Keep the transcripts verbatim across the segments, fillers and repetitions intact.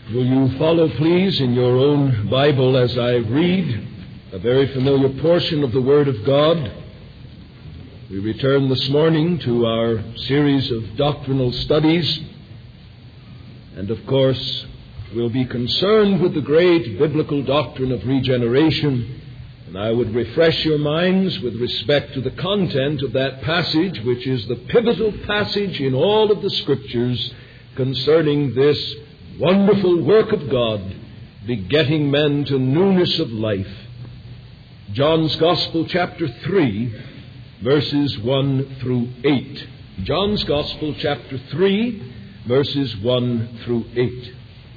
Will you follow, please, in your own Bible as I read a very familiar portion of the Word of God? We return this morning to our series of doctrinal studies, and of course, we'll be concerned with the great biblical doctrine of regeneration, and I would refresh your minds with respect to the content of that passage, which is the pivotal passage in all of the Scriptures concerning this wonderful work of God, begetting men to newness of life. John's Gospel, chapter three, verses one through eight. John's Gospel, chapter three, verses one through eight.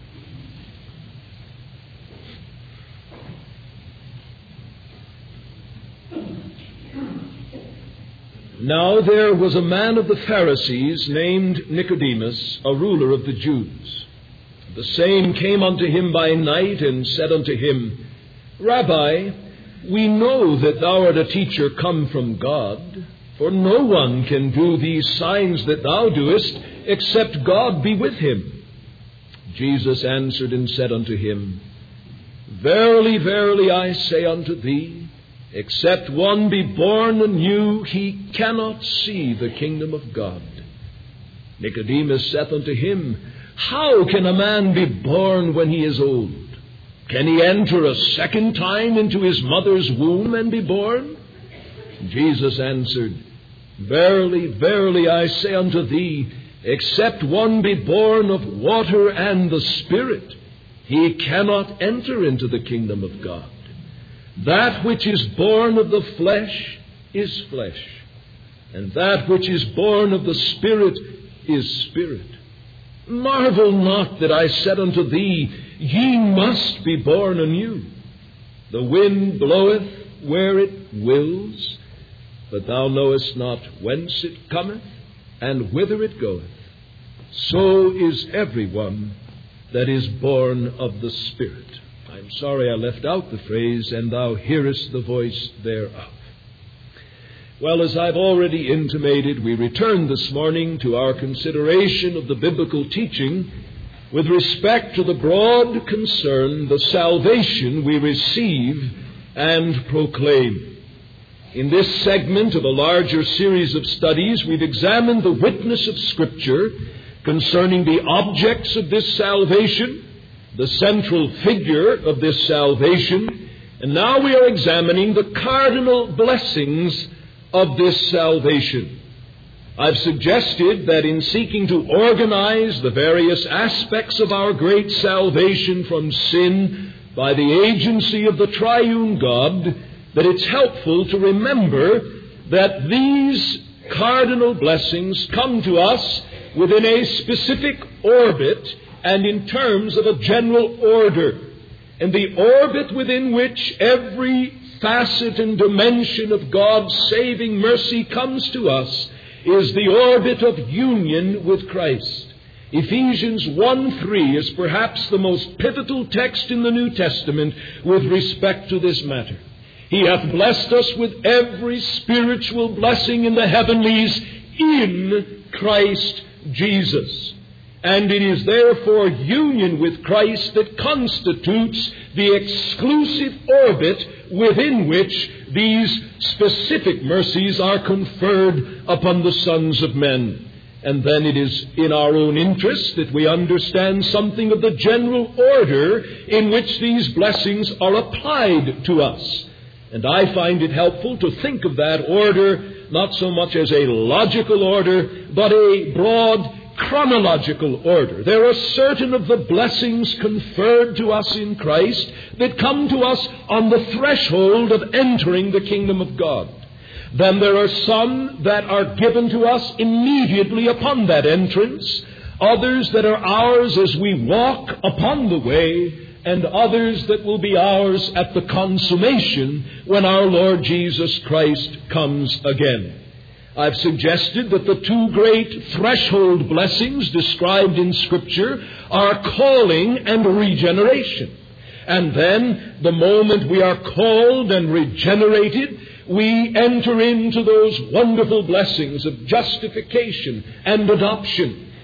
Now there was a man of the Pharisees named Nicodemus, a ruler of the Jews. The same came unto him by night and said unto him, Rabbi, we know that thou art a teacher come from God, for no one can do these signs that thou doest, except God be with him. Jesus answered and said unto him, Verily, verily, I say unto thee, except one be born anew, he cannot see the kingdom of God. Nicodemus saith unto him, How can a man be born when he is old? Can he enter a second time into his mother's womb and be born? Jesus answered, Verily, verily, I say unto thee, except one be born of water and the Spirit, he cannot enter into the kingdom of God. That which is born of the flesh is flesh, and that which is born of the Spirit is spirit. Marvel not that I said unto thee, Ye must be born anew. The wind bloweth where it wills, but thou knowest not whence it cometh, and whither it goeth. So is every one that is born of the Spirit. I'm sorry I left out the phrase, and thou hearest the voice thereof. Well, as I've already intimated, we return this morning to our consideration of the biblical teaching with respect to the broad concern, the salvation we receive and proclaim. In this segment of a larger series of studies, we've examined the witness of Scripture concerning the objects of this salvation, the central figure of this salvation, and now we are examining the cardinal blessings of this salvation. I've suggested that in seeking to organize the various aspects of our great salvation from sin by the agency of the triune God, that it's helpful to remember that these cardinal blessings come to us within a specific orbit and in terms of a general order. And the orbit within which every facet and dimension of God's saving mercy comes to us is the orbit of union with Christ. Ephesians one three is perhaps the most pivotal text in the New Testament with respect to this matter. He hath blessed us with every spiritual blessing in the heavenlies in Christ Jesus. And it is therefore union with Christ that constitutes the exclusive orbit within which these specific mercies are conferred upon the sons of men. And then it is in our own interest that we understand something of the general order in which these blessings are applied to us. And I find it helpful to think of that order not so much as a logical order, but a broad chronological order. There are certain of the blessings conferred to us in Christ that come to us on the threshold of entering the kingdom of God. Then there are some that are given to us immediately upon that entrance, others that are ours as we walk upon the way, and others that will be ours at the consummation when our Lord Jesus Christ comes again. I've suggested that the two great threshold blessings described in Scripture are calling and regeneration. And then, the moment we are called and regenerated, we enter into those wonderful blessings of justification and adoption.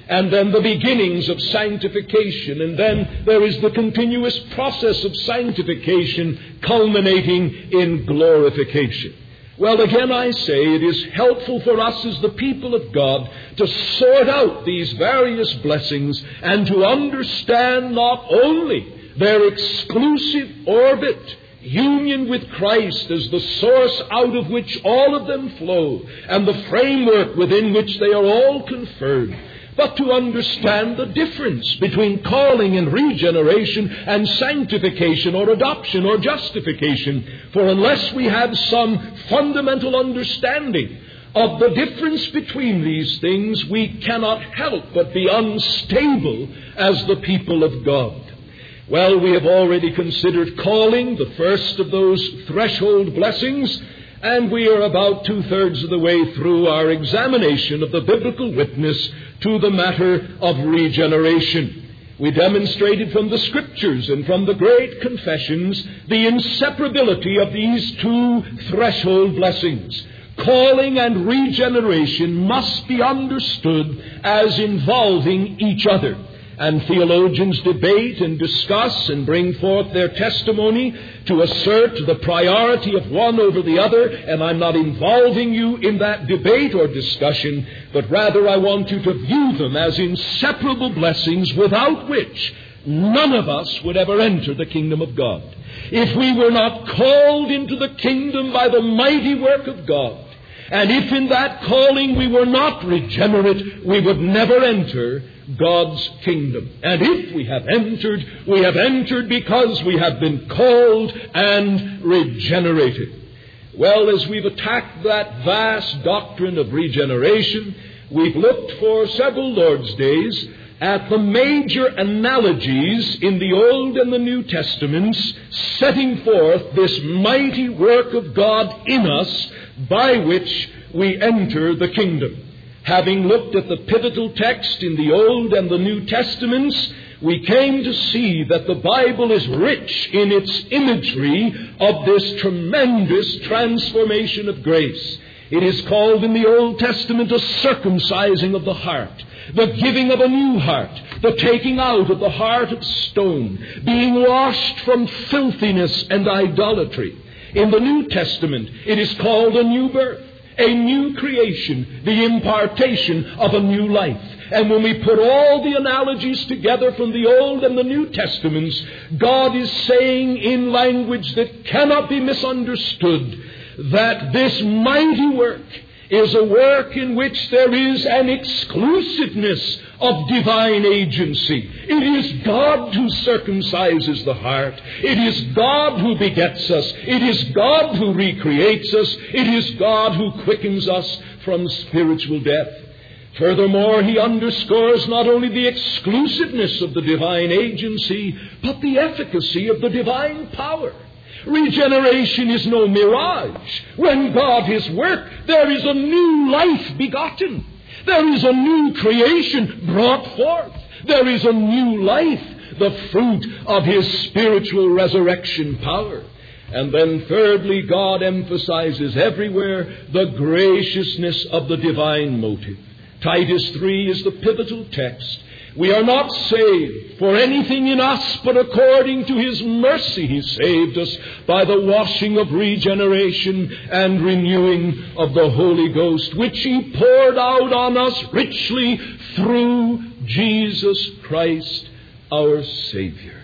and then the beginnings of sanctification, and then there is the continuous process of sanctification culminating in glorification. Well, again, I say it is helpful for us as the people of God to sort out these various blessings and to understand not only their exclusive orbit, union with Christ as the source out of which all of them flow, and the framework within which they are all conferred, but to understand the difference between calling and regeneration and sanctification or adoption or justification. For unless we have some fundamental understanding of the difference between these things, we cannot help but be unstable as the people of God. Well, we have already considered calling, the first of those threshold blessings, and we are about two-thirds of the way through our examination of the biblical witness to the matter of regeneration. We demonstrated from the Scriptures and from the great confessions the inseparability of these two threshold blessings. Calling and regeneration must be understood as involving each other. And theologians debate and discuss and bring forth their testimony to assert the priority of one over the other, and I'm not involving you in that debate or discussion, but rather I want you to view them as inseparable blessings without which none of us would ever enter the kingdom of God. If we were not called into the kingdom by the mighty work of God, and if in that calling we were not regenerate, we would never enter God's kingdom. And if we have entered, we have entered because we have been called and regenerated. Well, as we've attacked that vast doctrine of regeneration, we've looked for several Lord's days at the major analogies in the Old and the New Testaments, setting forth this mighty work of God in us by which we enter the kingdom. Having looked at the pivotal text in the Old and the New Testaments, we came to see that the Bible is rich in its imagery of this tremendous transformation of grace. It is called in the Old Testament a circumcising of the heart, the giving of a new heart, the taking out of the heart of stone, being washed from filthiness and idolatry. In the New Testament, it is called a new birth, a new creation, the impartation of a new life. And when we put all the analogies together from the Old and the New Testaments, God is saying in language that cannot be misunderstood that this mighty work is a work in which there is an exclusiveness of divine agency. It is God who circumcises the heart. It is God who begets us. It is God who recreates us. It is God who quickens us from spiritual death. Furthermore, he underscores not only the exclusiveness of the divine agency, but the efficacy of the divine power. Regeneration is no mirage. When God is work, there is a new life begotten. There is a new creation brought forth. There is a new life, the fruit of his spiritual resurrection power. And then thirdly, God emphasizes everywhere the graciousness of the divine motive. Titus three is the pivotal text. We are not saved for anything in us, but according to his mercy he saved us by the washing of regeneration and renewing of the Holy Ghost, which he poured out on us richly through Jesus Christ our Savior.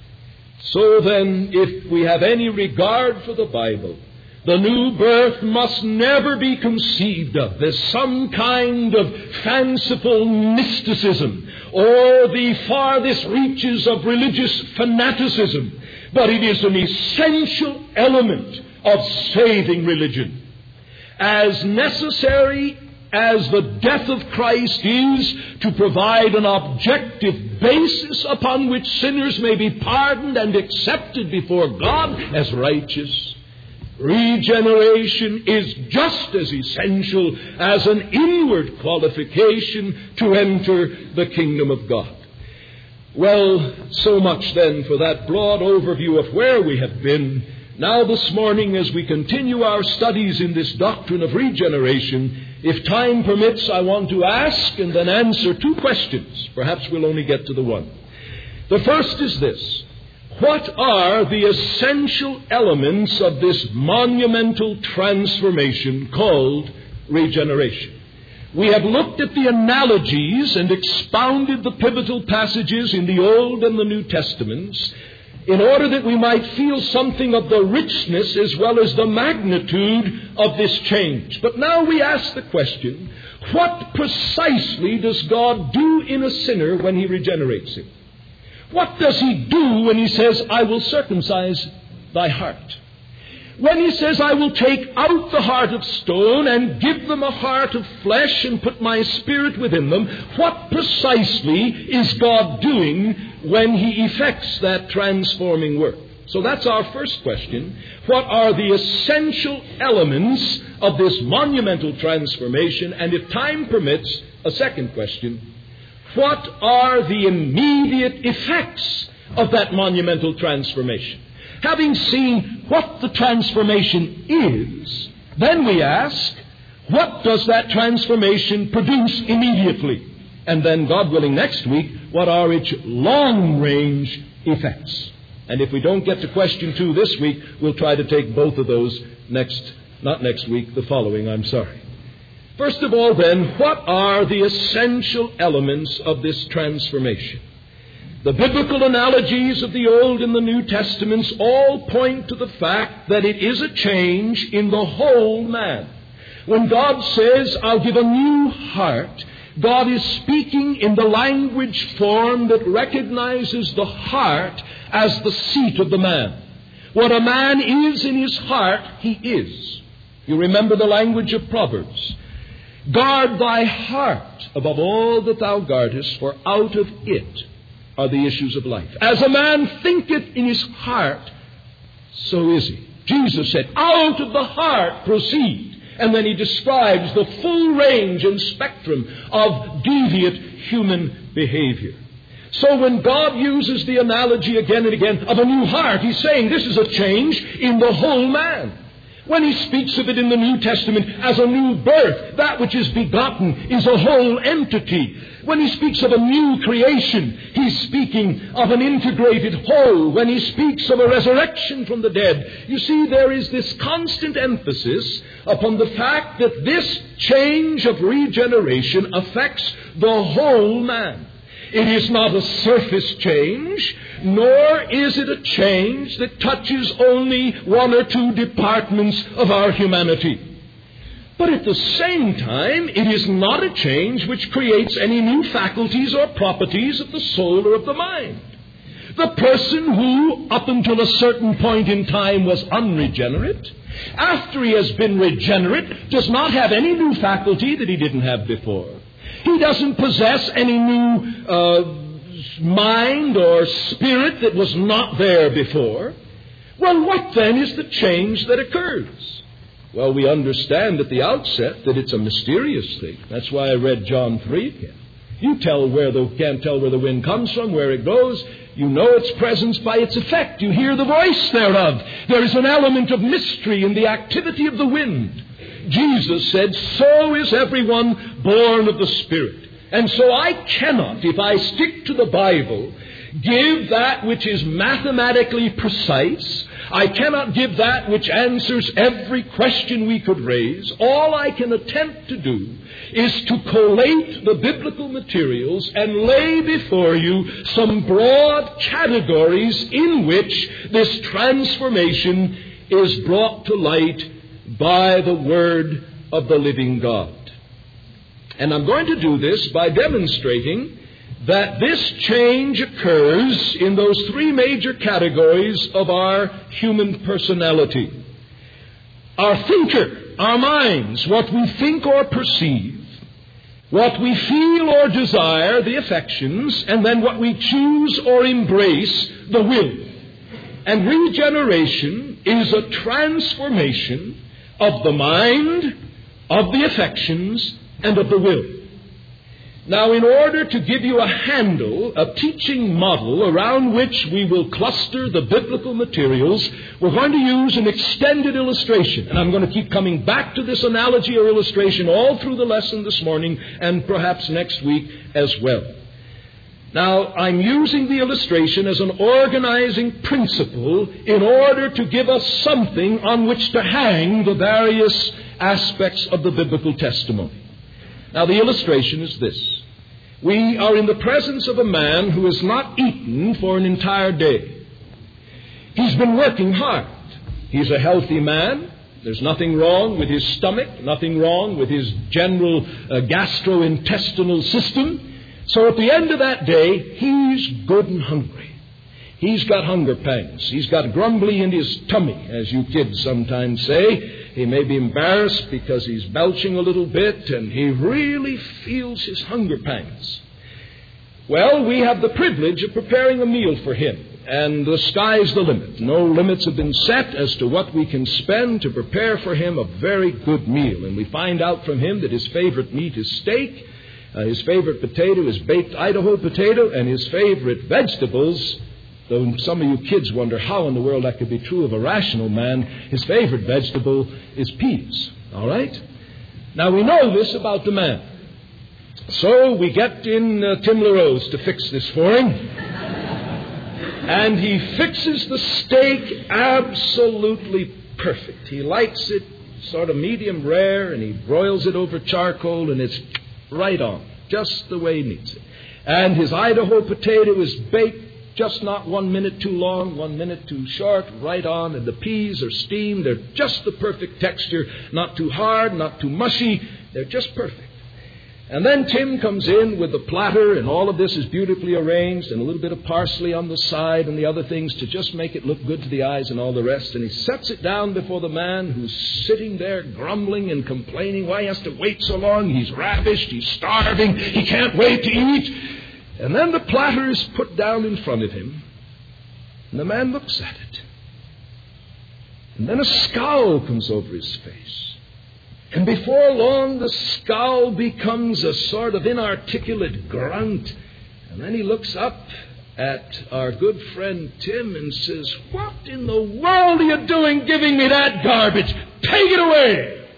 So then, if we have any regard for the Bible, the new birth must never be conceived of as some kind of fanciful mysticism or the farthest reaches of religious fanaticism, but it is an essential element of saving religion. As necessary as the death of Christ is to provide an objective basis upon which sinners may be pardoned and accepted before God as righteous, regeneration is just as essential as an inward qualification to enter the kingdom of God. Well, so much then for that broad overview of where we have been. Now this morning, as we continue our studies in this doctrine of regeneration, if time permits, I want to ask and then answer two questions. Perhaps we'll only get to the one. The first is this: what are the essential elements of this monumental transformation called regeneration? We have looked at the analogies and expounded the pivotal passages in the Old and the New Testaments in order that we might feel something of the richness as well as the magnitude of this change. But now we ask the question, what precisely does God do in a sinner when he regenerates him? What does he do when he says, I will circumcise thy heart? When he says, I will take out the heart of stone and give them a heart of flesh and put my spirit within them, what precisely is God doing when he effects that transforming work? So that's our first question. What are the essential elements of this monumental transformation? And if time permits, a second question: what are the immediate effects of that monumental transformation? Having seen what the transformation is, then we ask, what does that transformation produce immediately? And then, God willing, next week, what are its long-range effects? And if we don't get to question two this week, we'll try to take both of those next, not next week, the following, I'm sorry. First of all, then, what are the essential elements of this transformation? The biblical analogies of the Old and the New Testaments all point to the fact that it is a change in the whole man. When God says, I'll give a new heart, God is speaking in the language form that recognizes the heart as the seat of the man. What a man is in his heart, he is. You remember the language of Proverbs. Guard thy heart above all that thou guardest, for out of it are the issues of life. As a man thinketh in his heart, so is he. Jesus said, out of the heart proceed. And then he describes the full range and spectrum of deviant human behavior. So when God uses the analogy again and again of a new heart, he's saying this is a change in the whole man. When he speaks of it in the New Testament as a new birth, that which is begotten is a whole entity. When he speaks of a new creation, he's speaking of an integrated whole. When he speaks of a resurrection from the dead, you see, there is this constant emphasis upon the fact that this change of regeneration affects the whole man. It is not a surface change, nor is it a change that touches only one or two departments of our humanity. But at the same time, it is not a change which creates any new faculties or properties of the soul or of the mind. The person who, up until a certain point in time, was unregenerate, after he has been regenerate, does not have any new faculty that he didn't have before. He doesn't possess any new uh, mind or spirit that was not there before. Well, what then is the change that occurs? Well, we understand at the outset that it's a mysterious thing. That's why I read John three again. You tell where the, can't tell where the wind comes from, where it goes. You know its presence by its effect. You hear the voice thereof. There is an element of mystery in the activity of the wind. Jesus said, so is everyone born of the Spirit. And so I cannot, if I stick to the Bible, give that which is mathematically precise. I cannot give that which answers every question we could raise. All I can attempt to do is to collate the biblical materials and lay before you some broad categories in which this transformation is brought to light by the Word of the living God. And I'm going to do this by demonstrating that this change occurs in those three major categories of our human personality. Our thinker, our minds, what we think or perceive, what we feel or desire, the affections, and then what we choose or embrace, the will. And regeneration is a transformation of the mind, of the affections, and of the will. Now, in order to give you a handle, a teaching model around which we will cluster the biblical materials, we're going to use an extended illustration. And I'm going to keep coming back to this analogy or illustration all through the lesson this morning and perhaps next week as well. Now, I'm using the illustration as an organizing principle in order to give us something on which to hang the various aspects of the biblical testimony. Now, the illustration is this. We are in the presence of a man who has not eaten for an entire day. He's been working hard. He's a healthy man. There's nothing wrong with his stomach, nothing wrong with his general uh, gastrointestinal system. So at the end of that day, he's good and hungry. He's got hunger pangs. He's got grumbly in his tummy, as you kids sometimes say. He may be embarrassed because he's belching a little bit, and he really feels his hunger pangs. Well, we have the privilege of preparing a meal for him, and the sky's the limit. No limits have been set as to what we can spend to prepare for him a very good meal. And we find out from him that his favorite meat is steak, uh, his favorite potato is baked Idaho potato, and his favorite vegetables, though some of you kids wonder how in the world that could be true of a rational man, his favorite vegetable is peas. All right? Now, we know this about the man. So we get in uh, Tim LaRose to fix this for him. And he fixes the steak absolutely perfect. He likes it sort of medium rare, and he broils it over charcoal, and it's right on, just the way he needs it. And his Idaho potato is baked just not one minute too long, one minute too short, right on. And the peas are steamed. They're just the perfect texture, not too hard, not too mushy. They're just perfect. And then Tim comes in with the platter, and all of this is beautifully arranged, and a little bit of parsley on the side and the other things to just make it look good to the eyes and all the rest. And he sets it down before the man who's sitting there grumbling and complaining why he has to wait so long. He's ravished. He's starving. He can't wait to eat. And then the platter is put down in front of him, and the man looks at it. And then a scowl comes over his face. And before long, the scowl becomes a sort of inarticulate grunt. And then he looks up at our good friend Tim and says, "What in the world are you doing giving me that garbage? Take it away!"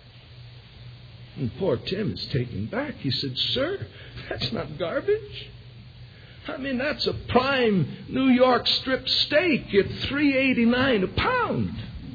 And poor Tim is taken back. He said, "Sir, that's not garbage. I mean, that's a prime New York strip steak at three eighty-nine a pound.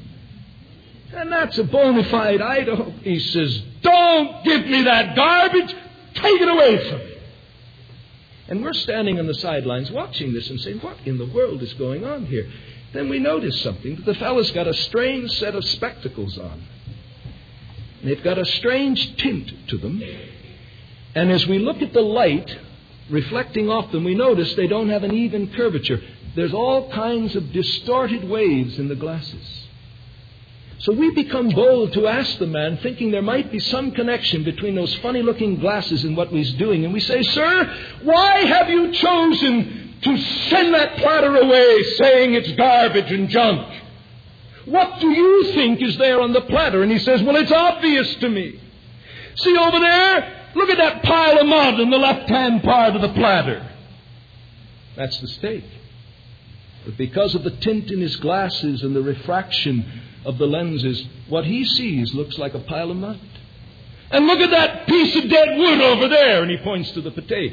And that's a bona fide Idaho." He says, "Don't give me that garbage. Take it away from me." And we're standing on the sidelines watching this and saying, what in the world is going on here? Then we notice something. The fellow's got a strange set of spectacles on. They've got a strange tint to them. And as we look at the light reflecting off them, we notice they don't have an even curvature. There's all kinds of distorted waves in the glasses. So we become bold to ask the man, thinking there might be some connection between those funny-looking glasses and what he's doing. And we say, "Sir, why have you chosen to send that platter away saying it's garbage and junk? What do you think is there on the platter?" And he says, "Well, it's obvious to me. See over there? Look at that pile of mud in the left-hand part of the platter. That's the steak. But because of the tint in his glasses and the refraction of the lenses, what he sees looks like a pile of mud. And look at that piece of dead wood over there." And he points to the potato.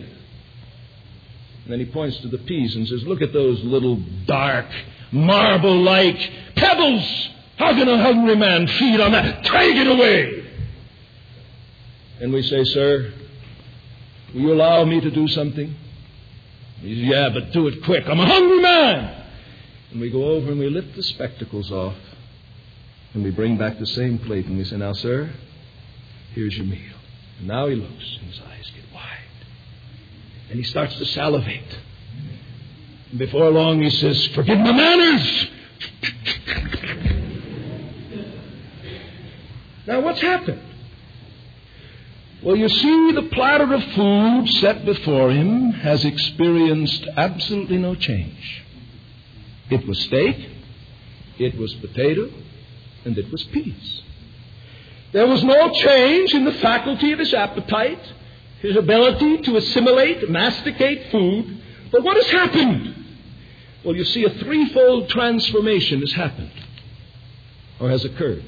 And then he points to the peas and says, "Look at those little dark, marble-like pebbles. How can a hungry man feed on that? Take it away." And we say, "Sir, will you allow me to do something?" He says, "Yeah, but do it quick. I'm a hungry man." And we go over and we lift the spectacles off. And we bring back the same plate and we say, "Now, sir, here's your meal." And now he looks and his eyes get wide. And he starts to salivate. And before long he says, "Forgive my manners." Now, what's happened? Well, you see, the platter of food set before him has experienced absolutely no change. It was steak, it was potato, and it was peas. There was no change in the faculty of his appetite. his ability to assimilate, masticate food. But what has happened? Well, you see, a threefold transformation has happened, or has occurred.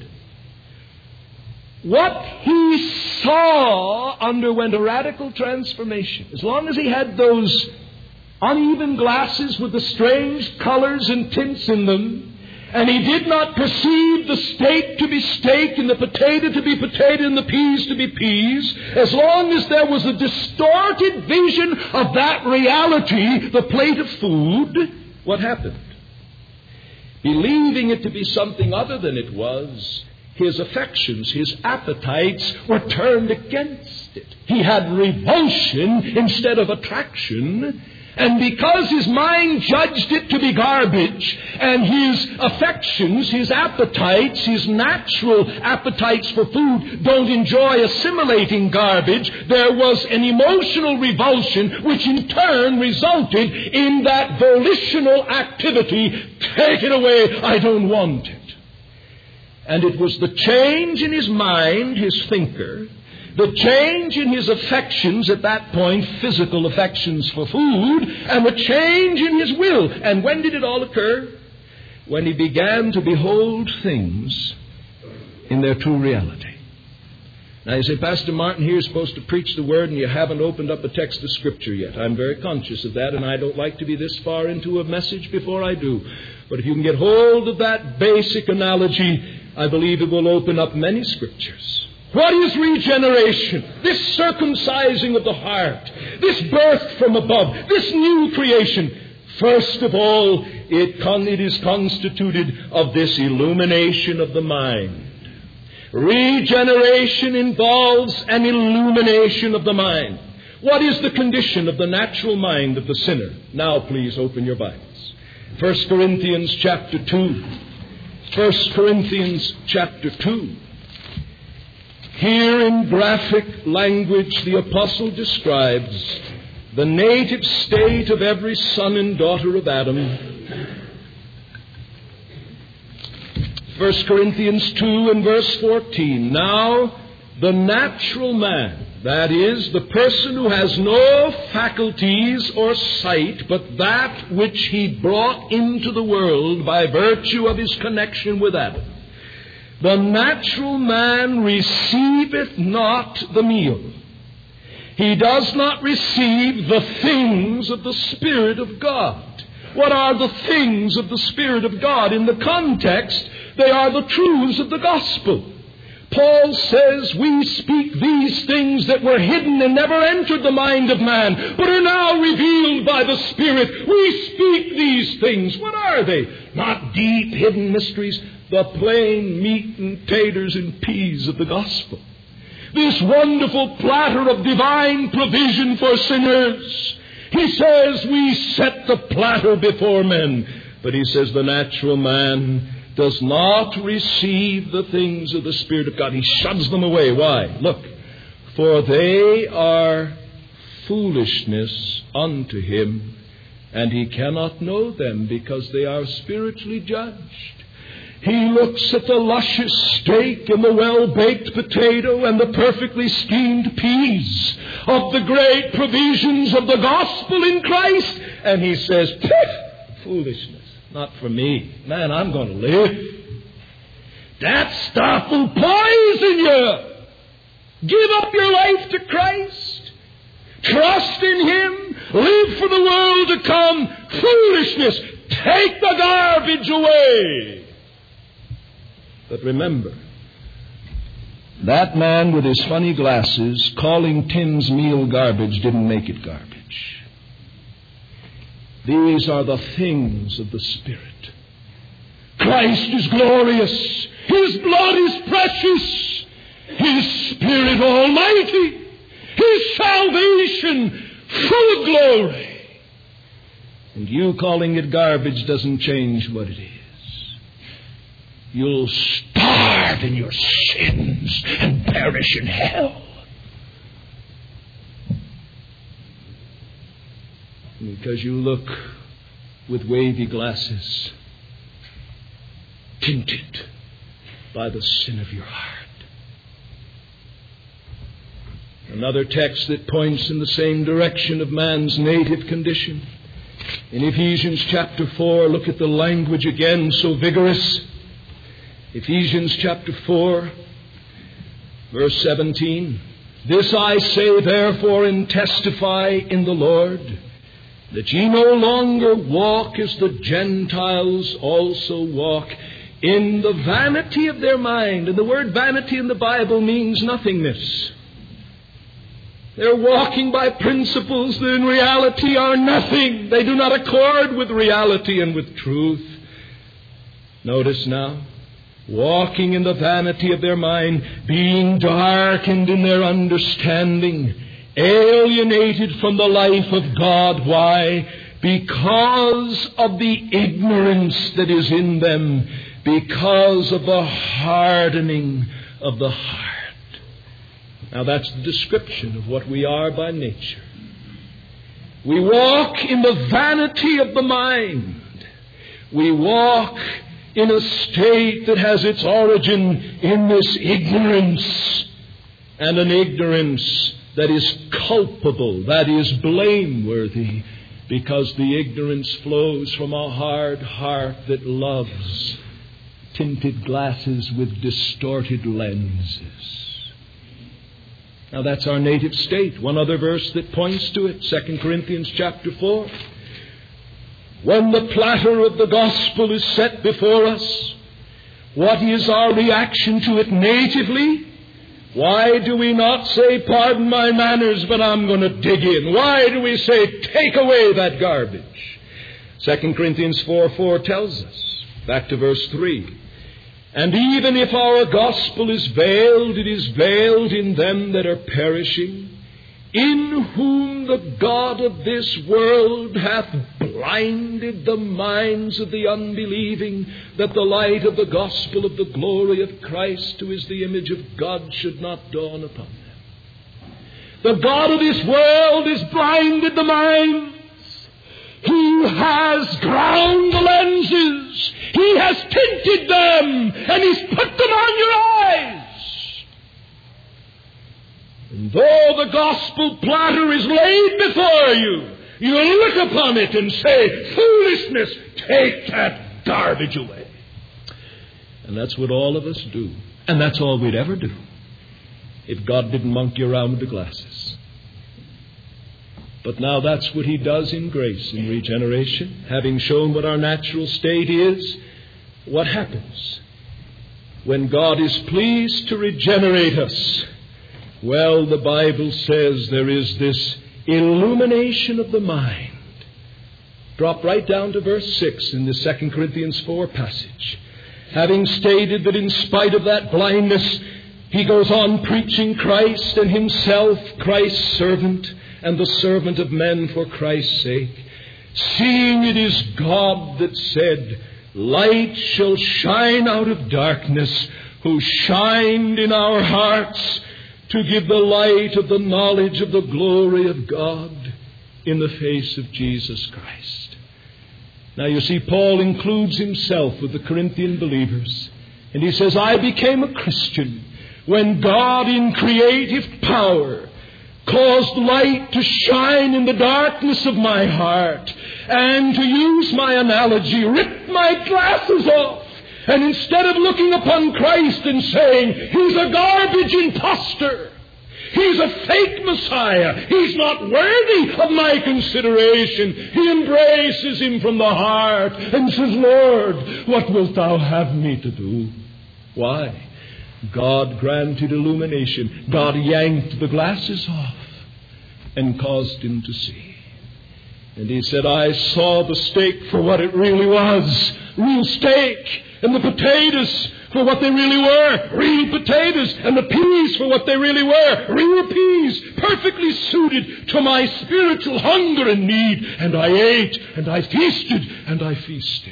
What he saw underwent a radical transformation. As long as he had those uneven glasses with the strange colors and tints in them, and he did not perceive the steak to be steak and the potato to be potato and the peas to be peas, as long as there was a distorted vision of that reality, the plate of food, what happened? Believing it to be something other than it was, his affections, his appetites were turned against it. He had revulsion instead of attraction. And because his mind judged it to be garbage, and his affections, his appetites, his natural appetites for food don't enjoy assimilating garbage, there was an emotional revulsion which in turn resulted in that volitional activity, take it away, I don't want it. And it was the change in his mind, his thinker, the change in his affections at that point, physical affections for food, and the change in his will. And when did it all occur? When he began to behold things in their true reality. Now you say, Pastor Martin, here you're supposed to preach the Word and you haven't opened up a text of Scripture yet. I'm very conscious of that, and I don't like to be this far into a message before I do. But if you can get hold of that basic analogy, I believe it will open up many Scriptures. What is regeneration? This circumcising of the heart, this birth from above, this new creation. First of all, it, con- it is constituted of this illumination of the mind. Regeneration involves an illumination of the mind. What is the condition of the natural mind of the sinner? Now please open your Bibles. First Corinthians chapter two. First Corinthians chapter two. Here in graphic language the apostle describes the native state of every son and daughter of Adam. First Corinthians two and verse fourteen. Now the natural man, that is, the person who has no faculties or sight but that which he brought into the world by virtue of his connection with Adam. The natural man receiveth not the meal. He does not receive the things of the Spirit of God. What are the things of the Spirit of God? In the context, they are the truths of the gospel. Paul says, we speak these things that were hidden and never entered the mind of man, but are now revealed by the Spirit. We speak these things. What are they? Not deep hidden mysteries. The plain meat and taters and peas of the gospel. This wonderful platter of divine provision for sinners. He says we set the platter before men. But he says the natural man does not receive the things of the Spirit of God. He shoves them away. Why? Look, for they are foolishness unto him, and he cannot know them because they are spiritually judged. He looks at the luscious steak and the well-baked potato and the perfectly schemed peas of the great provisions of the gospel in Christ, and he says, foolishness, not for me. Man, I'm going to live. That stuff will poison you. Give up your life to Christ. Trust in Him. Live for the world to come. Foolishness. Take the garbage away. But remember, that man with his funny glasses calling Tim's meal garbage didn't make it garbage. These are the things of the Spirit. Christ is glorious. His blood is precious. His Spirit almighty. His salvation full of glory. And you calling it garbage doesn't change what it is. You'll starve in your sins and perish in hell. Because you look with wavy glasses, tinted by the sin of your heart. Another text that points in the same direction of man's native condition. In Ephesians chapter four, look at the language again, so vigorous. Ephesians chapter four, verse seventeen. This I say therefore and testify in the Lord, that ye no longer walk as the Gentiles also walk, in the vanity of their mind. And the word vanity in the Bible means nothingness. They're walking by principles that in reality are nothing. They do not accord with reality and with truth. Notice now, walking in the vanity of their mind, being darkened in their understanding, alienated from the life of God. Why? Because of the ignorance that is in them, because of the hardening of the heart. Now that's the description of what we are by nature. We walk in the vanity of the mind. We walk in a state that has its origin in this ignorance, and an ignorance that is culpable, that is blameworthy, because the ignorance flows from a hard heart that loves tinted glasses with distorted lenses. Now that's our native state. One other verse that points to it, Second Corinthians chapter four. When the platter of the gospel is set before us, what is our reaction to it natively? Why do we not say, pardon my manners, but I'm going to dig in? Why do we say, take away that garbage? Second Corinthians four four tells us, back to verse three, and even if our gospel is veiled, it is veiled in them that are perishing, in whom the God of this world hath blinded the minds of the unbelieving, that the light of the gospel of the glory of Christ, who is the image of God, should not dawn upon them. The God of this world has blinded the minds. He has ground the lenses. He has tinted them, and He's put them on your eyes. And though the gospel platter is laid before you, you look upon it and say, foolishness, take that garbage away. And that's what all of us do. And that's all we'd ever do if God didn't monkey around with the glasses. But now that's what He does in grace, in regeneration. Having shown what our natural state is, what happens? When God is pleased to regenerate us, well, the Bible says there is this illumination of the mind. Drop right down to verse six in the Second Corinthians four passage. Having stated that in spite of that blindness, he goes on preaching Christ and himself, Christ's servant, and the servant of men for Christ's sake, seeing it is God that said, light shall shine out of darkness, who shined in our hearts to give the light of the knowledge of the glory of God in the face of Jesus Christ. Now you see, Paul includes himself with the Corinthian believers, and he says, I became a Christian when God in creative power caused light to shine in the darkness of my heart, and, to use my analogy, ripped my glasses off. And instead of looking upon Christ and saying, He's a garbage imposter, He's a fake Messiah, He's not worthy of my consideration, he embraces Him from the heart and says, Lord, what wilt Thou have me to do? Why? God granted illumination. God yanked the glasses off and caused him to see. And he said, I saw the steak for what it really was, real steak, and the potatoes for what they really were, real potatoes, and the peas for what they really were, real peas, perfectly suited to my spiritual hunger and need. And I ate, and I feasted, and I feast still.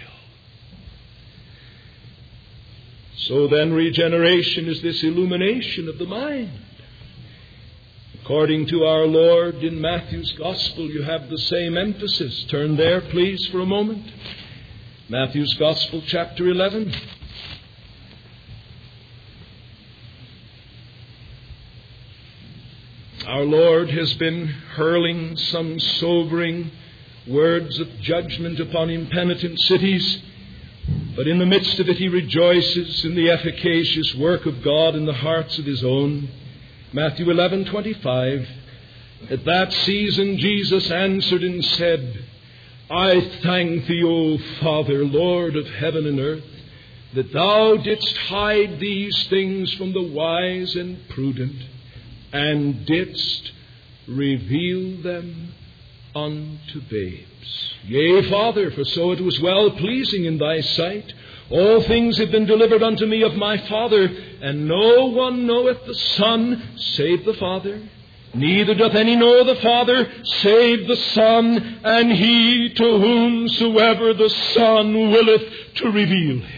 So then regeneration is this illumination of the mind. According to our Lord in Matthew's Gospel, you have the same emphasis. Turn there, please, for a moment. Matthew's Gospel, chapter eleven. Our Lord has been hurling some sobering words of judgment upon impenitent cities, but in the midst of it he rejoices in the efficacious work of God in the hearts of his own. Matthew eleven twenty-five. At that season Jesus answered and said, I thank thee, O Father, Lord of heaven and earth, that thou didst hide these things from the wise and prudent, and didst reveal them unto babes. Yea, Father, for so it was well pleasing in thy sight. All things have been delivered unto me of my Father, and no one knoweth the Son save the Father, neither doth any know the Father save the Son, and he to whomsoever the Son willeth to reveal him.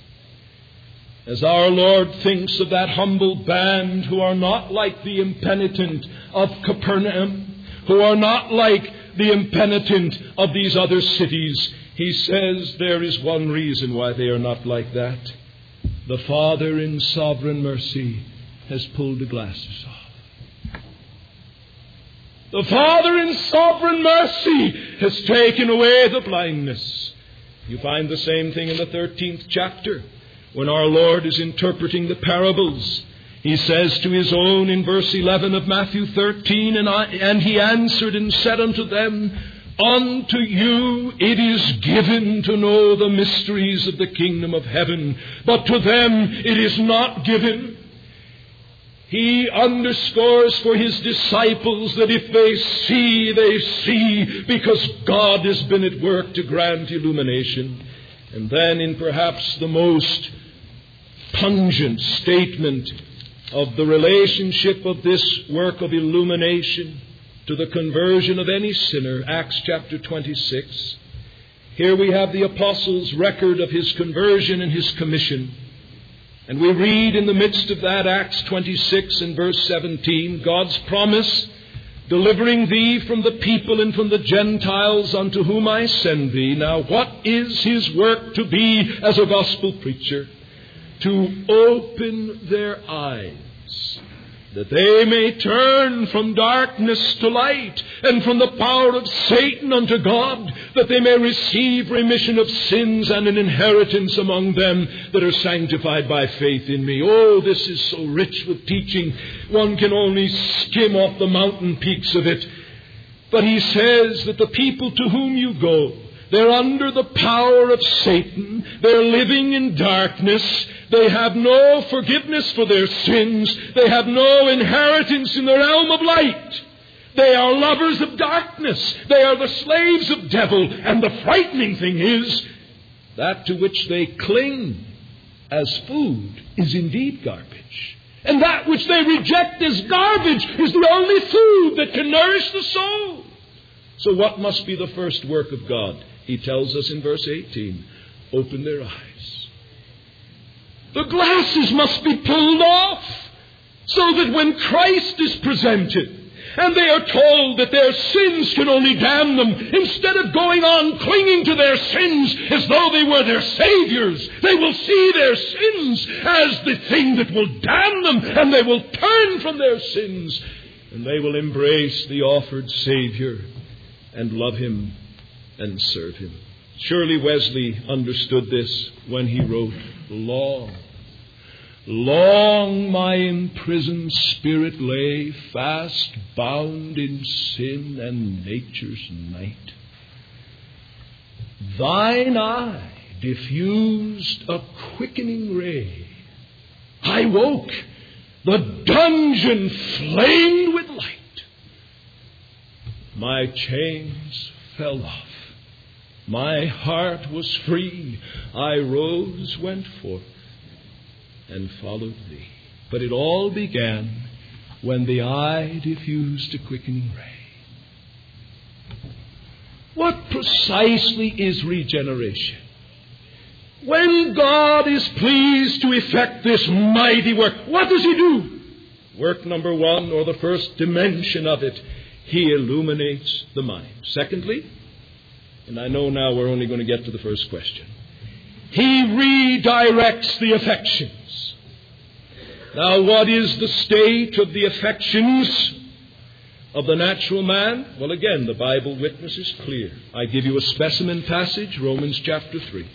As our Lord thinks of that humble band who are not like the impenitent of Capernaum, who are not like the impenitent of these other cities, he says there is one reason why they are not like that. The Father in sovereign mercy has pulled the glasses off. The Father in sovereign mercy has taken away the blindness. You find the same thing in the thirteenth chapter. When our Lord is interpreting the parables, he says to his own in verse eleven of Matthew thirteen, and, I, and he answered and said unto them, Unto you it is given to know the mysteries of the kingdom of heaven, but to them it is not given. He underscores for his disciples that if they see, they see because God has been at work to grant illumination. And then in perhaps the most pungent statement of the relationship of this work of illumination to the conversion of any sinner, Acts chapter twenty-six. Here we have the apostle's record of his conversion and his commission. And we read in the midst of that, Acts twenty-six and verse seventeen, God's promise, delivering thee from the people and from the Gentiles unto whom I send thee. Now, what is his work to be as a gospel preacher? To open their eyes, that they may turn from darkness to light, and from the power of Satan unto God, that they may receive remission of sins and an inheritance among them that are sanctified by faith in me. Oh, this is so rich with teaching. One can only skim off the mountain peaks of it. But he says that the people to whom you go, they're under the power of Satan. They're living in darkness. They have no forgiveness for their sins. They have no inheritance in the realm of light. They are lovers of darkness. They are the slaves of devil. And the frightening thing is, that to which they cling as food is indeed garbage. And that which they reject as garbage is the only food that can nourish the soul. So what must be the first work of God? He tells us in verse eighteen, open their eyes. The glasses must be pulled off so that when Christ is presented and they are told that their sins can only damn them, instead of going on clinging to their sins as though they were their saviors, they will see their sins as the thing that will damn them, and they will turn from their sins and they will embrace the offered Savior and love him and serve him. Surely Wesley understood this when he wrote, Long, long my imprisoned spirit lay, fast bound in sin and nature's night. Thine eye diffused a quickening ray. I woke, the dungeon flamed with light. My chains fell off. My heart was free. I rose, went forth, and followed thee. But it all began when the eye diffused a quickening ray. What precisely is regeneration? When God is pleased to effect this mighty work, what does he do? Work number one, or the first dimension of it, he illuminates the mind. Secondly, and I know now we're only going to get to the first question, he redirects the affections. Now, what is the state of the affections? of the natural man? Well, again, the Bible witness is clear. I give you a specimen passage, Romans chapter three.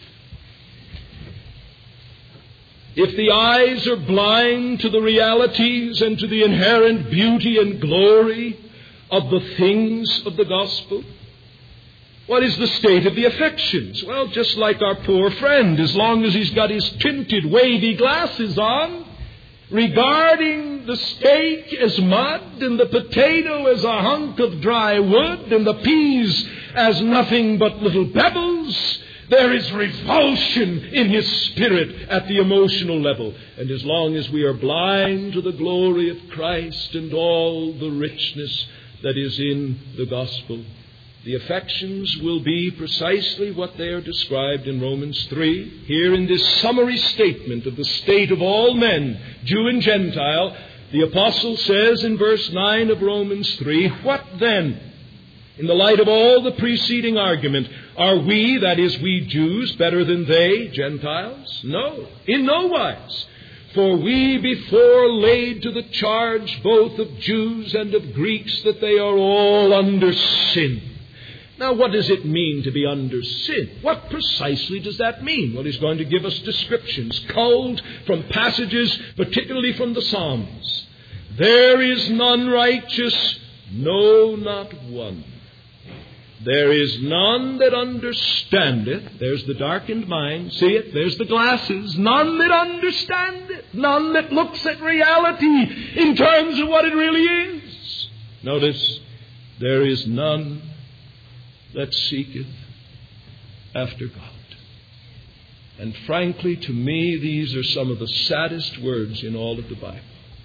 If the eyes are blind to the realities and to the inherent beauty and glory of the things of the gospel, what is the state of the affections? Well, just like our poor friend, as long as he's got his tinted, wavy glasses on, regarding the steak as mud and the potato as a hunk of dry wood and the peas as nothing but little pebbles, there is revulsion in his spirit at the emotional level. And as long as we are blind to the glory of Christ and all the richness that is in the gospel, the affections will be precisely what they are described in Romans three. Here in this summary statement of the state of all men, Jew and Gentile, the apostle says in verse nine of Romans three, what then? In the light of all the preceding argument, are we, that is we Jews, better than they, Gentiles? No, in no wise. For we before laid to the charge both of Jews and of Greeks that they are all under sin. Now, what does it mean to be under sin? What precisely does that mean? Well, he's going to give us descriptions culled from passages, particularly from the Psalms. There is none righteous, no, not one. There is none that understandeth. There's the darkened mind. See it? There's the glasses. None that understandeth. None that looks at reality in terms of what it really is. Notice, there is none that seeketh after God. And frankly, to me, these are some of the saddest words in all of the Bible.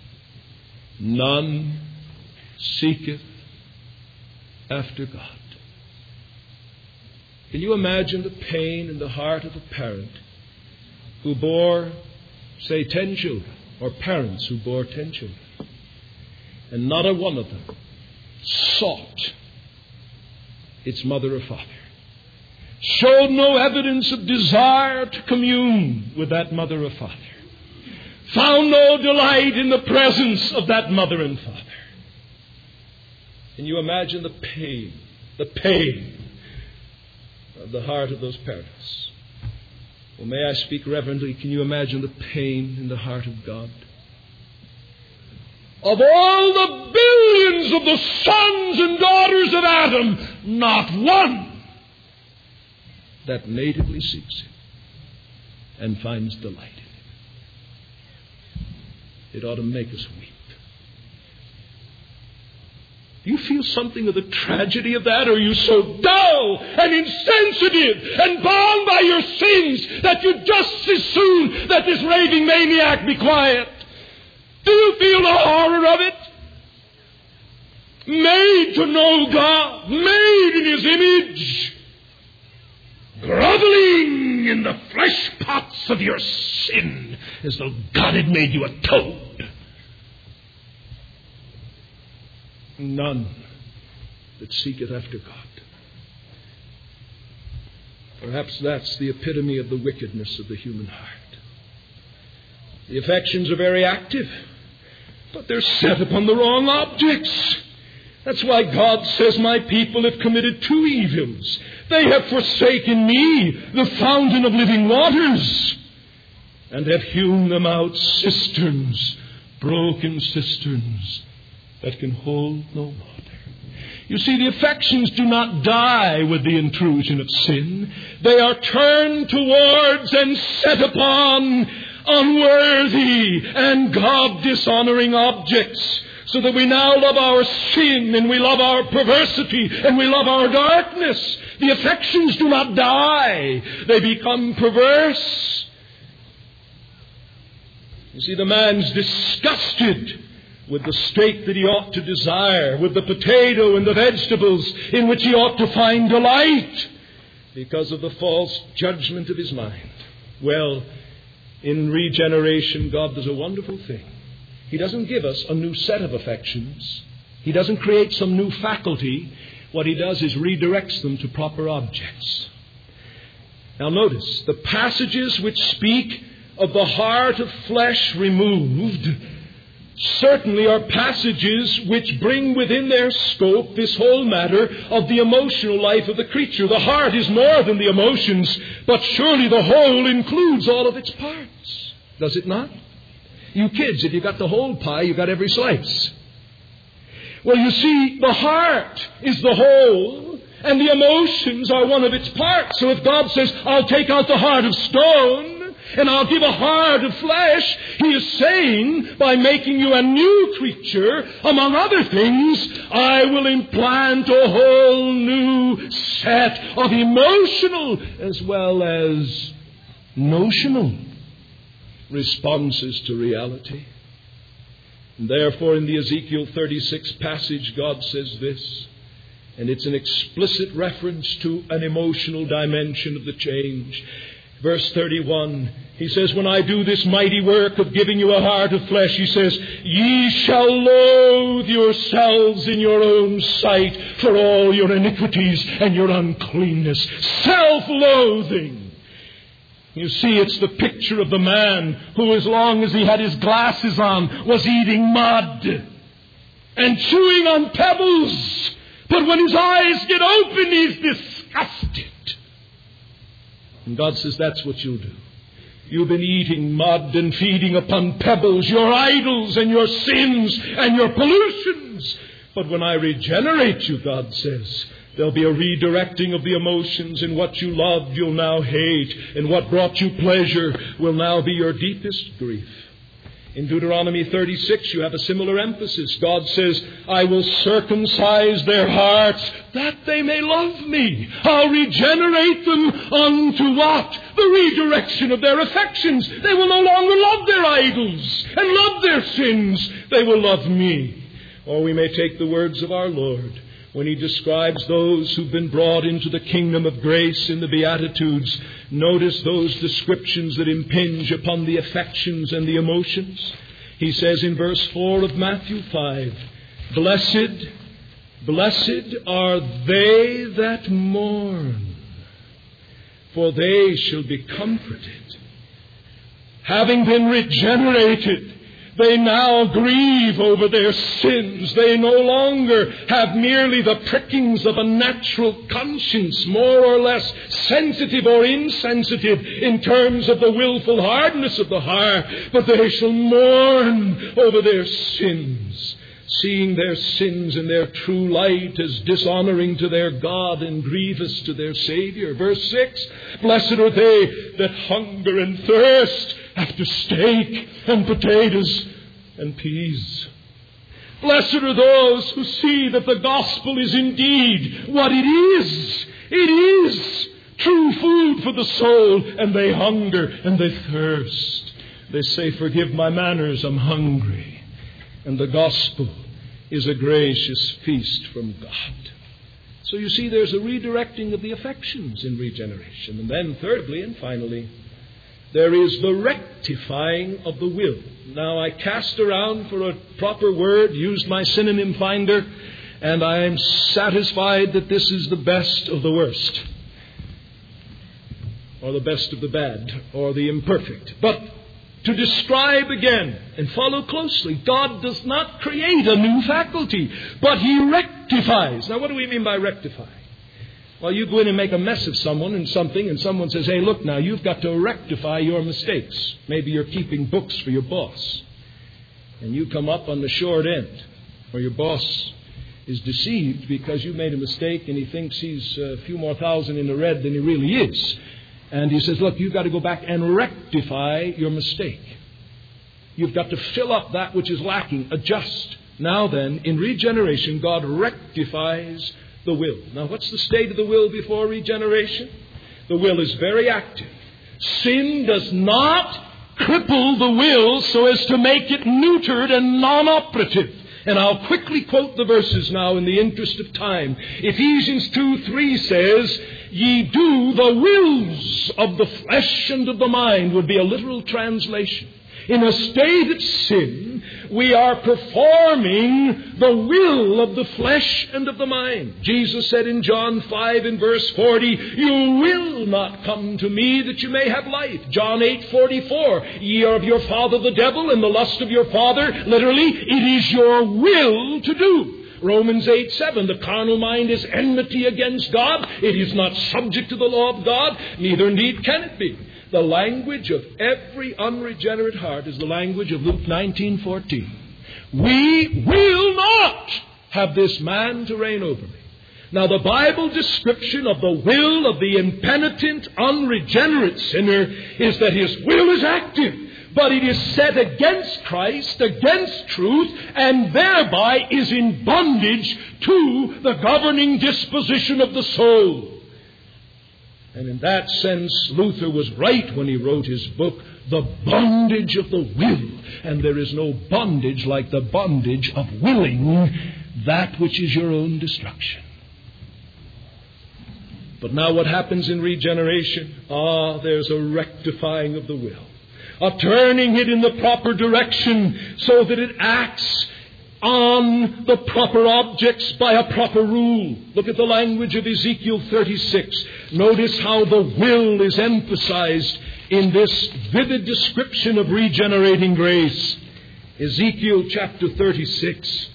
None seeketh after God. Can you imagine the pain in the heart of a parent who bore, say, ten children, or parents who bore ten children, and not a one of them sought its mother or father, showed no evidence of desire to commune with that mother or father, found no delight in the presence of that mother and father? Can you imagine the pain, the pain of the heart of those parents? Well, may I speak reverently? Can you imagine the pain in the heart of God? Of all the billions of the sons and daughters of Adam, not one that natively seeks Him and finds delight in Him. It ought to make us weep. Do you feel something of the tragedy of that? Or are you so dull and insensitive and bound by your sins that you'd just as soon that this raving maniac be quiet? Do you feel the horror of it? Made to know God, made in His image, groveling in the flesh pots of your sin as though God had made you a toad. None that seeketh after God. Perhaps that's the epitome of the wickedness of the human heart. The affections are very active, but they're set upon the wrong objects. That's why God says, my people have committed two evils. They have forsaken me, the fountain of living waters, and have hewn them out cisterns, broken cisterns that can hold no water. You see, the affections do not die with the intrusion of sin. They are turned towards and set upon unworthy and God-dishonoring objects, so that we now love our sin and we love our perversity and we love our darkness. The affections do not die. They become perverse. You see, the man's disgusted with the steak that he ought to desire, with the potato and the vegetables in which he ought to find delight, because of the false judgment of his mind. Well, in regeneration, God does a wonderful thing. He doesn't give us a new set of affections. He doesn't create some new faculty. What He does is redirects them to proper objects. Now notice, the passages which speak of the heart of flesh removed certainly are passages which bring within their scope this whole matter of the emotional life of the creature. The heart is more than the emotions, but surely the whole includes all of its parts. Does it not? You kids, if you got the whole pie, you got every slice. Well, you see, the heart is the whole, and the emotions are one of its parts. So if God says, I'll take out the heart of stone, and I'll give a heart of flesh, He is saying, by making you a new creature, among other things, I will implant a whole new set of emotional as well as notional responses to reality. And therefore, in the Ezekiel thirty-six passage, God says this, and it's an explicit reference to an emotional dimension of the change. Verse thirty-one, He says, when I do this mighty work of giving you a heart of flesh, He says, ye shall loathe yourselves in your own sight for all your iniquities and your uncleanness. Self-loathing. You see, it's the picture of the man who, as long as he had his glasses on, was eating mud and chewing on pebbles. But when his eyes get open, he's disgusted. And God says, that's what you'll do. You've been eating mud and feeding upon pebbles, your idols and your sins and your pollutions. But when I regenerate you, God says, there'll be a redirecting of the emotions, and what you loved you'll now hate, and what brought you pleasure will now be your deepest grief. In Deuteronomy thirty-six, you have a similar emphasis. God says, I will circumcise their hearts that they may love me. I'll regenerate them unto what? The redirection of their affections. They will no longer love their idols and love their sins. They will love me. Or we may take the words of our Lord when He describes those who've been brought into the kingdom of grace in the Beatitudes. Notice those descriptions that impinge upon the affections and the emotions. He says in verse four of Matthew five, Blessed, blessed are they that mourn, for they shall be comforted. Having been regenerated, they now grieve over their sins. They no longer have merely the prickings of a natural conscience, more or less sensitive or insensitive in terms of the willful hardness of the heart, but they shall mourn over their sins, seeing their sins in their true light as dishonoring to their God and grievous to their Savior. Verse six, Blessed are they that hunger and thirst after steak and potatoes and peas. Blessed are those who see that the gospel is indeed what it is. It is true food for the soul, and they hunger and they thirst. They say, forgive my manners, I'm hungry. And the gospel is a gracious feast from God. So you see, there's a redirecting of the affections in regeneration. And then thirdly and finally, there is the rectifying of the will. Now, I cast around for a proper word, used my synonym finder, and I am satisfied that this is the best of the worst, or the best of the bad, or the imperfect. But to describe again and follow closely, God does not create a new faculty, but He rectifies. Now, what do we mean by rectify? Well, you go in and make a mess of someone and something, and someone says, hey, look now, you've got to rectify your mistakes. Maybe you're keeping books for your boss, and you come up on the short end, or your boss is deceived because you made a mistake and he thinks he's a few more thousand in the red than he really is. And he says, look, you've got to go back and rectify your mistake. You've got to fill up that which is lacking, adjust. Now then, in regeneration, God rectifies the will. Now, what's the state of the will before regeneration? The will is very active. Sin does not cripple the will so as to make it neutered and non-operative. And I'll quickly quote the verses now in the interest of time. Ephesians two three says, ye do the wills of the flesh and of the mind, would be a literal translation. In a state of sin, we are performing the will of the flesh and of the mind. Jesus said in John five in verse forty, you will not come to me that you may have life. John eight forty-four, ye are of your father the devil, and the lust of your father, literally, it is your will to do. Romans eight seven, the carnal mind is enmity against God. It is not subject to the law of God, neither indeed can it be. The language of every unregenerate heart is the language of Luke nineteen fourteen. We will not have this man to reign over me. Now, the Bible description of the will of the impenitent, unregenerate sinner is that his will is active, but it is set against Christ, against truth, and thereby is in bondage to the governing disposition of the soul. And in that sense, Luther was right when he wrote his book, The Bondage of the Will. And there is no bondage like the bondage of willing that which is your own destruction. But now what happens in regeneration? Ah, there's a rectifying of the will. A turning it in the proper direction so that it acts on the proper objects by a proper rule. Look at the language of Ezekiel thirty-six. Notice how the will is emphasized in this vivid description of regenerating grace. Ezekiel chapter thirty-six.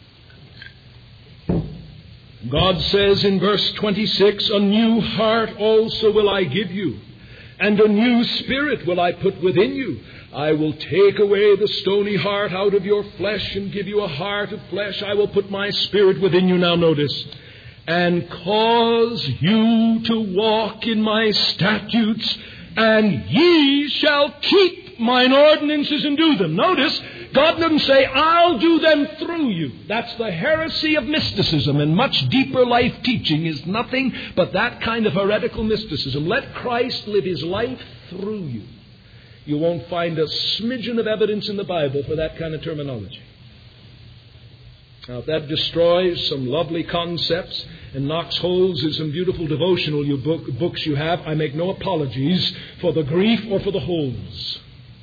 God says in verse twenty-six, a new heart also will I give you, and a new spirit will I put within you. I will take away the stony heart out of your flesh and give you a heart of flesh. I will put my spirit within you. Now notice. And cause you to walk in my statutes, and ye shall keep mine ordinances and do them. Notice, God doesn't say, I'll do them through you. That's the heresy of mysticism, and much deeper life teaching is nothing but that kind of heretical mysticism. Let Christ live his life through you. You won't find a smidgen of evidence in the Bible for that kind of terminology. Now, if that destroys some lovely concepts and knocks holes in some beautiful devotional you book, books you have, I make no apologies for the grief or for the holes.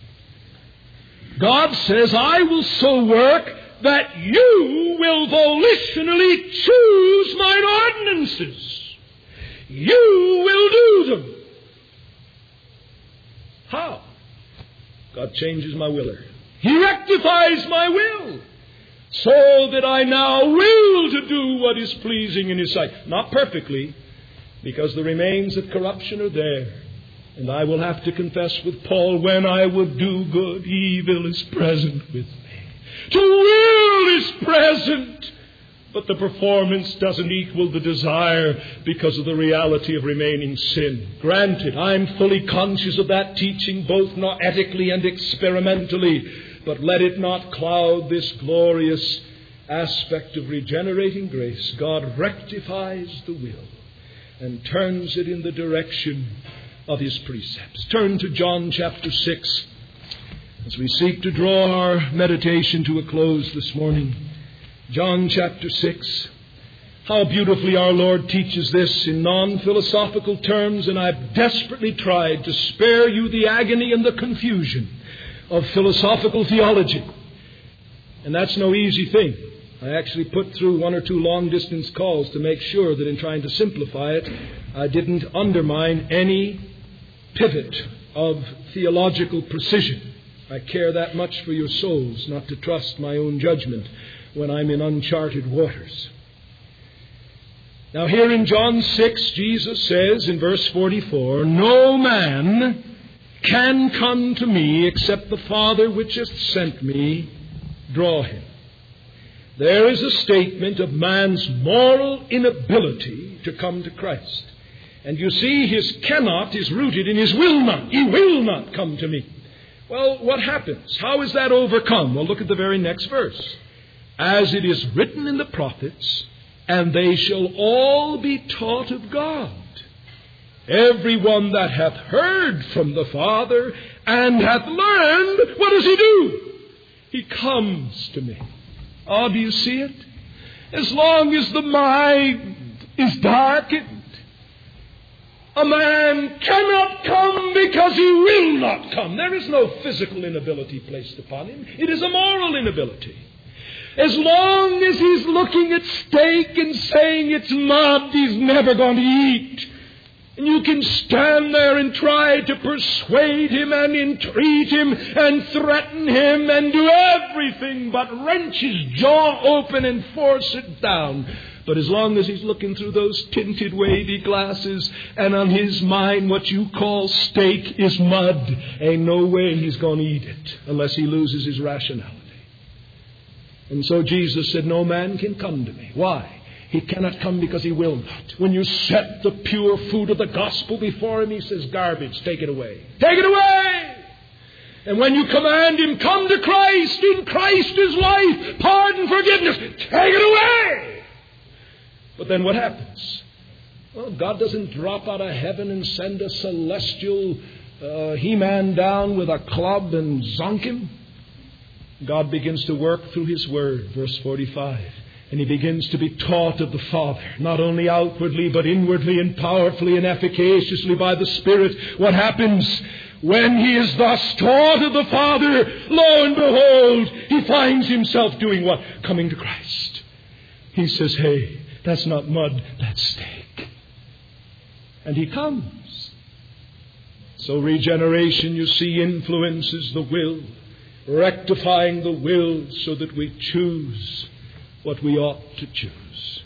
God says, I will so work that you will volitionally choose mine ordinances. You will do them. How? God changes my willer. He rectifies my will, so that I now will to do what is pleasing in his sight. Not perfectly, because the remains of corruption are there. And I will have to confess with Paul, when I would do good, evil is present with me. To will is present, but the performance doesn't equal the desire because of the reality of remaining sin. Granted, I'm fully conscious of that teaching, both noetically and experimentally, but let it not cloud this glorious aspect of regenerating grace. God rectifies the will and turns it in the direction of his precepts. Turn to John chapter six as we seek to draw our meditation to a close this morning. John chapter six. How beautifully our Lord teaches this in non-philosophical terms, and I've desperately tried to spare you the agony and the confusion of philosophical theology. And that's no easy thing. I actually put through one or two long-distance calls to make sure that in trying to simplify it, I didn't undermine any pivot of theological precision. I care that much for your souls, not to trust my own judgment when I'm in uncharted waters. Now here in John six, Jesus says in verse forty-four, no man can come to me except the Father which hath sent me draw him. There is a statement of man's moral inability to come to Christ. And you see, his cannot is rooted in his will not. He will not come to me. Well, what happens? How is that overcome? Well, look at the very next verse. As it is written in the prophets, and they shall all be taught of God. Everyone that hath heard from the Father and hath learned, what does he do? He comes to me. Oh, do you see it? As long as the mind is darkened, A man cannot come because he will not come. There is no physical inability placed upon him. It is a moral inability. As long as he's looking at steak and saying it's mud, he's never going to eat. And you can stand there and try to persuade him and entreat him and threaten him and do everything but wrench his jaw open and force it down. But as long as he's looking through those tinted wavy glasses and on his mind what you call steak is mud, ain't no way he's going to eat it unless he loses his rationality. And so Jesus said, no man can come to me. Why? He cannot come because he will not. When you set the pure food of the gospel before him, he says, garbage, take it away. Take it away! And when you command him, come to Christ, in Christ is life, pardon, forgiveness, take it away! But then what happens? Well, God doesn't drop out of heaven and send a celestial uh, He-Man down with a club and zonk him. God begins to work through His Word, verse forty-five. And he begins to be taught of the Father, not only outwardly, but inwardly and powerfully and efficaciously by the Spirit. What happens? When he is thus taught of the Father, lo and behold, he finds himself doing what? Coming to Christ. He says, hey, that's not mud, that's steak. And he comes. So regeneration, you see, influences the will, rectifying the will so that we choose what we ought to choose.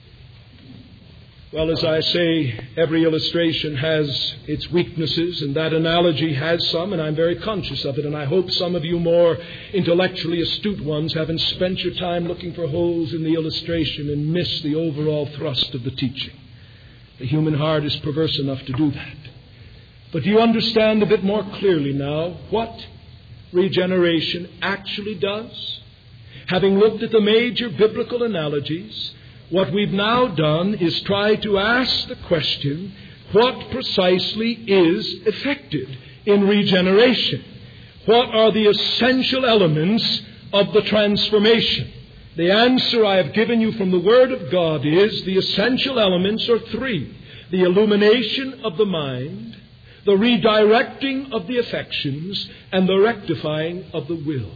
Well, as I say, every illustration has its weaknesses, and that analogy has some, and I'm very conscious of it, and I hope some of you more intellectually astute ones haven't spent your time looking for holes in the illustration and missed the overall thrust of the teaching. The human heart is perverse enough to do that. But do you understand a bit more clearly now what regeneration actually does? Having looked at the major biblical analogies, what we've now done is try to ask the question, what precisely is effected in regeneration? What are the essential elements of the transformation? The answer I have given you from the Word of God is the essential elements are three. The illumination of the mind, the redirecting of the affections, and the rectifying of the will.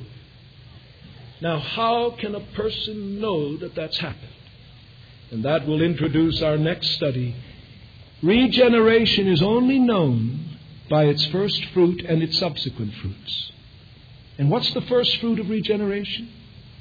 Now, how can a person know that that's happened? And that will introduce our next study. Regeneration is only known by its first fruit and its subsequent fruits. And what's the first fruit of regeneration?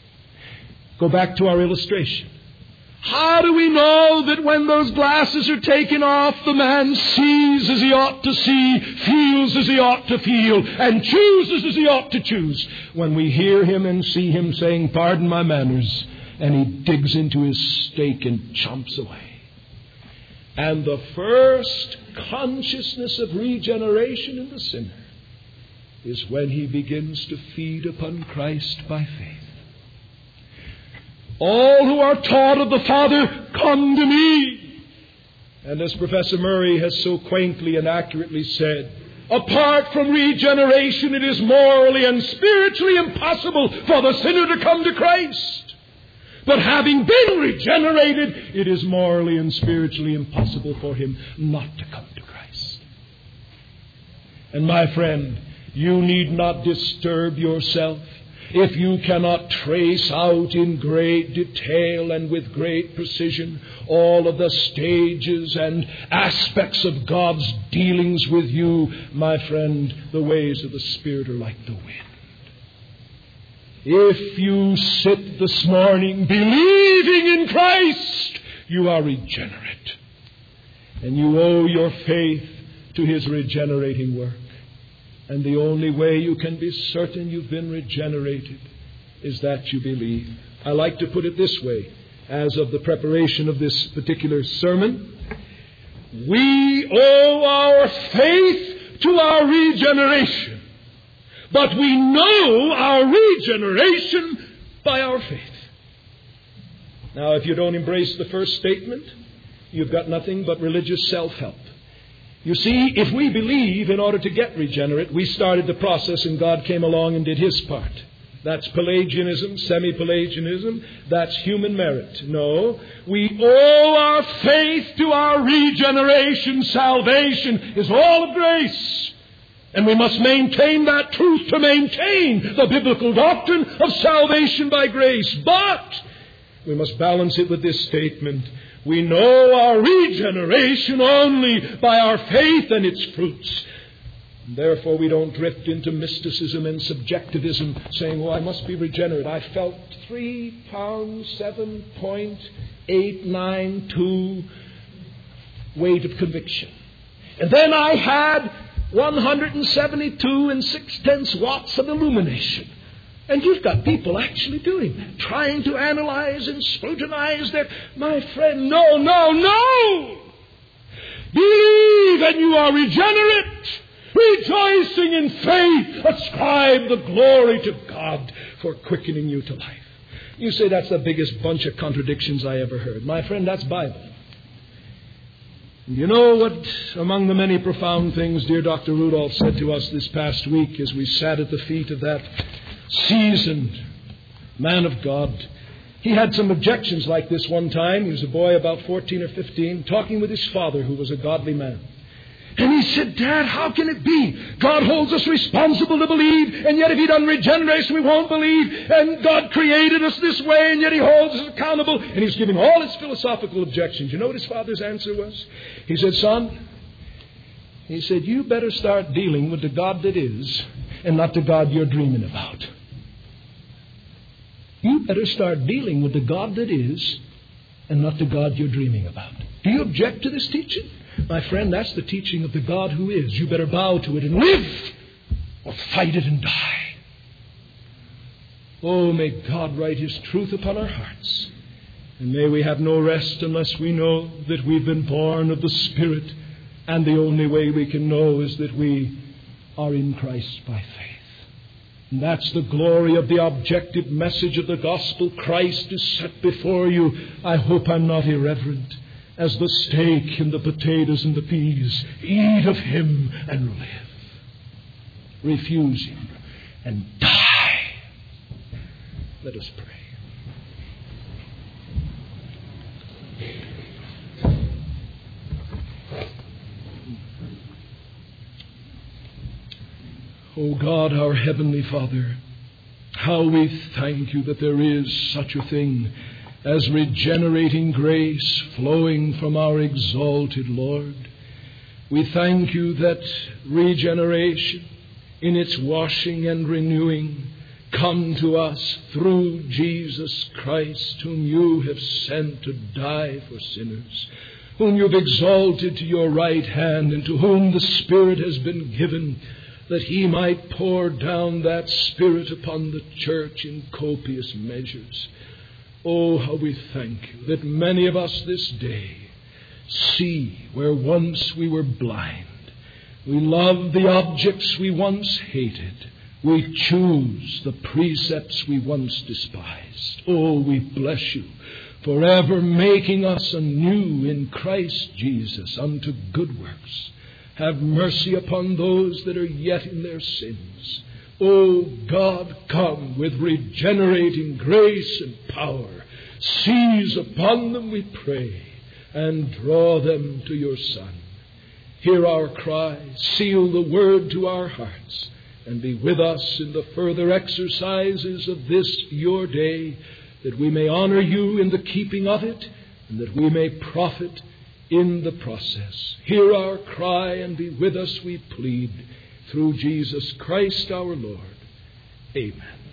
Go back to our illustration. How do we know that when those glasses are taken off, the man sees as he ought to see, feels as he ought to feel, and chooses as he ought to choose? When we hear him and see him saying, pardon my manners, and he digs into his steak and chomps away. And the first consciousness of regeneration in the sinner is when he begins to feed upon Christ by faith. All who are taught of the Father, come to me. And as Professor Murray has so quaintly and accurately said, apart from regeneration, it is morally and spiritually impossible for the sinner to come to Christ. But having been regenerated, it is morally and spiritually impossible for him not to come to Christ. And my friend, you need not disturb yourself if you cannot trace out in great detail and with great precision all of the stages and aspects of God's dealings with you. My friend, the ways of the Spirit are like the wind. If you sit this morning believing in Christ, you are regenerate. And you owe your faith to His regenerating work. And the only way you can be certain you've been regenerated is that you believe. I like to put it this way, as of the preparation of this particular sermon. We owe our faith to our regeneration. But we know our regeneration by our faith. Now, if you don't embrace the first statement, you've got nothing but religious self-help. You see, if we believe in order to get regenerate, we started the process and God came along and did His part. That's Pelagianism, semi-Pelagianism. That's human merit. No, we owe our faith to our regeneration. Salvation is all of grace. And we must maintain that truth to maintain the biblical doctrine of salvation by grace. But we must balance it with this statement. We know our regeneration only by our faith and its fruits. Therefore, we don't drift into mysticism and subjectivism, saying, oh, I must be regenerate. I felt three pounds, seven point eight nine two weight of conviction. And then I had one hundred seventy-two and six-tenths watts of illumination. And you've got people actually doing that, trying to analyze and scrutinize their... My friend, no, no, no! Believe and you are regenerate. Rejoicing in faith, ascribe the glory to God for quickening you to life. You say that's the biggest bunch of contradictions I ever heard. My friend, that's Bible. You know what, among the many profound things dear Doctor Rudolph said to us this past week as we sat at the feet of that seasoned man of God. He had some objections like this one time. He was a boy about fourteen or fifteen, talking with his father, who was a godly man. And he said, Dad, how can it be? God holds us responsible to believe, and yet if He doesn't regenerate us, we won't believe. And God created us this way, and yet He holds us accountable. And he's giving all his philosophical objections. You know what his father's answer was? He said, son, he said, you better start dealing with the God that is, and not the God you're dreaming about. You better start dealing with the God that is, and not the God you're dreaming about. Do you object to this teaching? My friend, that's the teaching of the God who is. You better bow to it and live, or fight it and die. Oh, may God write His truth upon our hearts. And may we have no rest unless we know that we've been born of the Spirit. And the only way we can know is that we are in Christ by faith. And that's the glory of the objective message of the gospel. Christ is set before you. I hope I'm not irreverent. As the steak and the potatoes and the peas, eat of Him and live. Refuse Him and die. Let us pray. O God, our Heavenly Father, how we thank You that there is such a thing as regenerating grace flowing from our exalted Lord. We thank You that regeneration in its washing and renewing come to us through Jesus Christ, whom You have sent to die for sinners, whom You've exalted to Your right hand, and to whom the Spirit has been given, that He might pour down that Spirit upon the church in copious measures. Oh, how we thank You that many of us this day see where once we were blind. We love the objects we once hated. We choose the precepts we once despised. Oh, we bless You for ever making us anew in Christ Jesus unto good works. Have mercy upon those that are yet in their sins. O God, come with regenerating grace and power. Seize upon them, we pray, and draw them to Your Son. Hear our cry, seal the word to our hearts, and be with us in the further exercises of this Your day, that we may honor You in the keeping of it, and that we may profit in the process. Hear our cry and be with us, we plead, through Jesus Christ our Lord. Amen.